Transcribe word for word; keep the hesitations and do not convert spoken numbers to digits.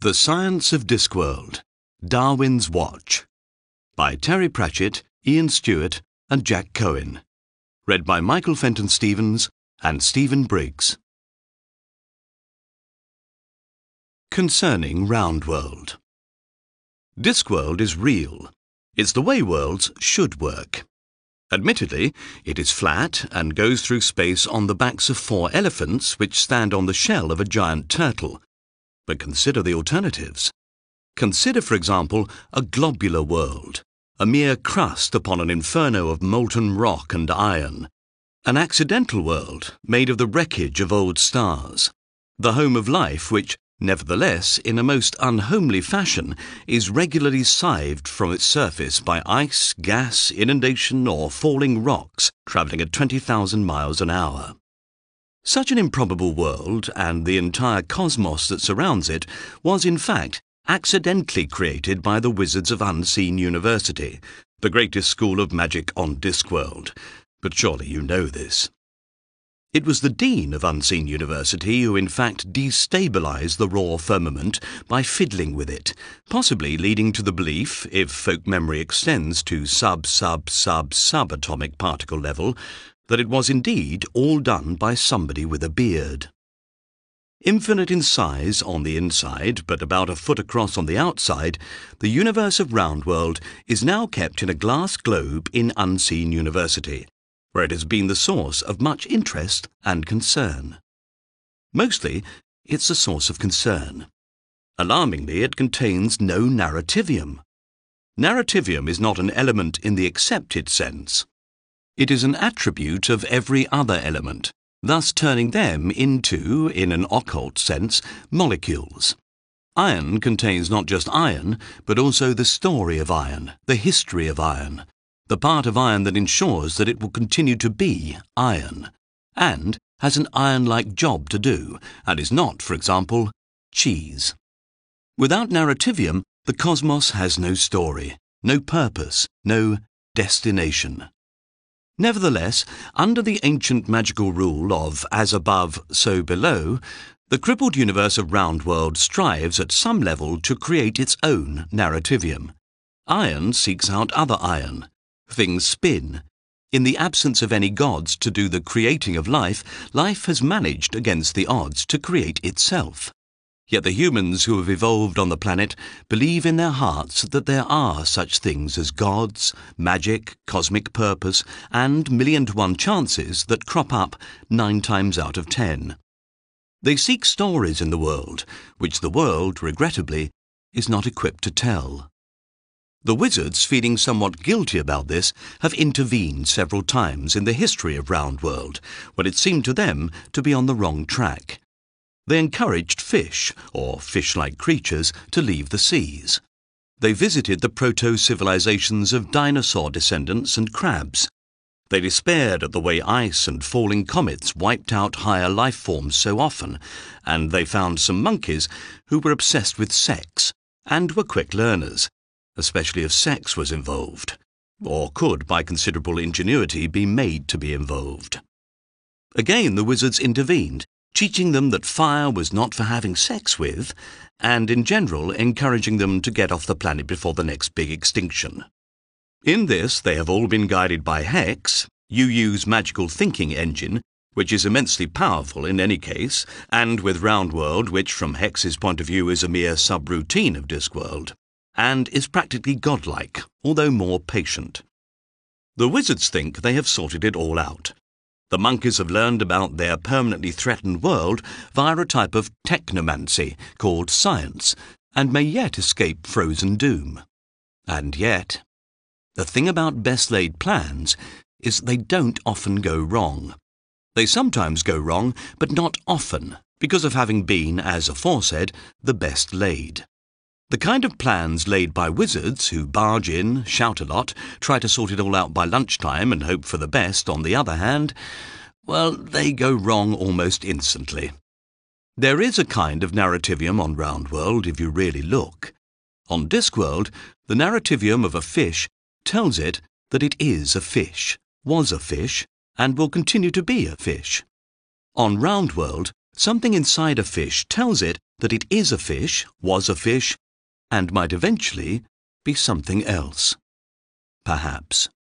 The Science of Discworld, Darwin's Watch, by Terry Pratchett, Ian Stewart and Jack Cohen. Read by Michael Fenton Stevens and Stephen Briggs. Concerning Roundworld. Discworld is real. It's the way worlds should work. Admittedly, it is flat and goes through space on the backs of four elephants which stand on the shell of a giant turtle. But consider the alternatives. Consider, for example, a globular world, a mere crust upon an inferno of molten rock and iron. An accidental world made of the wreckage of old stars. The home of life which, nevertheless, in a most unhomely fashion, is regularly scythed from its surface by ice, gas, inundation, or falling rocks travelling at twenty thousand miles an hour. Such an improbable world, and the entire cosmos that surrounds it, was in fact accidentally created by the Wizards of Unseen University, the greatest school of magic on Discworld. But surely you know this. It was the Dean of Unseen University who in fact destabilized the raw firmament by fiddling with it, possibly leading to the belief, if folk memory extends to sub-sub-sub-subatomic particle level, that it was indeed all done by somebody with a beard. Infinite in size on the inside, but about a foot across on the outside, the universe of Roundworld is now kept in a glass globe in Unseen University, where it has been the source of much interest and concern. Mostly, it's a source of concern. Alarmingly, it contains no narrativium. Narrativium is not an element in the accepted sense. It is an attribute of every other element, thus turning them into, in an occult sense, molecules. Iron contains not just iron, but also the story of iron, the history of iron, the part of iron that ensures that it will continue to be iron, and has an iron-like job to do, and is not, for example, cheese. Without narrativium, the cosmos has no story, no purpose, no destination. Nevertheless, under the ancient magical rule of as above, so below, the crippled universe of Roundworld strives at some level to create its own narrativium. Iron seeks out other iron. Things spin. In the absence of any gods to do the creating of life, life has managed against the odds to create itself. Yet the humans who have evolved on the planet believe in their hearts that there are such things as gods, magic, cosmic purpose, and million-to-one chances that crop up nine times out of ten. They seek stories in the world, which the world, regrettably, is not equipped to tell. The wizards, feeling somewhat guilty about this, have intervened several times in the history of Roundworld, when it seemed to them to be on the wrong track. They encouraged fish, or fish-like creatures, to leave the seas. They visited the proto-civilizations of dinosaur descendants and crabs. They despaired at the way ice and falling comets wiped out higher life forms so often, and they found some monkeys who were obsessed with sex, and were quick learners, especially if sex was involved, or could, by considerable ingenuity, be made to be involved. Again the wizards intervened, teaching them that fire was not for having sex with, and in general encouraging them to get off the planet before the next big extinction. In this they have all been guided by Hex, U U's magical thinking engine, which is immensely powerful in any case, and with Roundworld, which from Hex's point of view is a mere subroutine of Discworld, and is practically godlike, although more patient. The wizards think they have sorted it all out. The monkeys have learned about their permanently threatened world via a type of technomancy called science, and may yet escape frozen doom. And yet, the thing about best-laid plans is they don't often go wrong. They sometimes go wrong, but not often, because of having been, as aforesaid, the best laid. The kind of plans laid by wizards who barge in, shout a lot, try to sort it all out by lunchtime and hope for the best, on the other hand, well, they go wrong almost instantly. There is a kind of narrativium on Roundworld if you really look. On Discworld, the narrativium of a fish tells it that it is a fish, was a fish, and will continue to be a fish. On Roundworld, Something inside a fish tells it that it is a fish, was a fish, and might eventually be something else. Perhaps.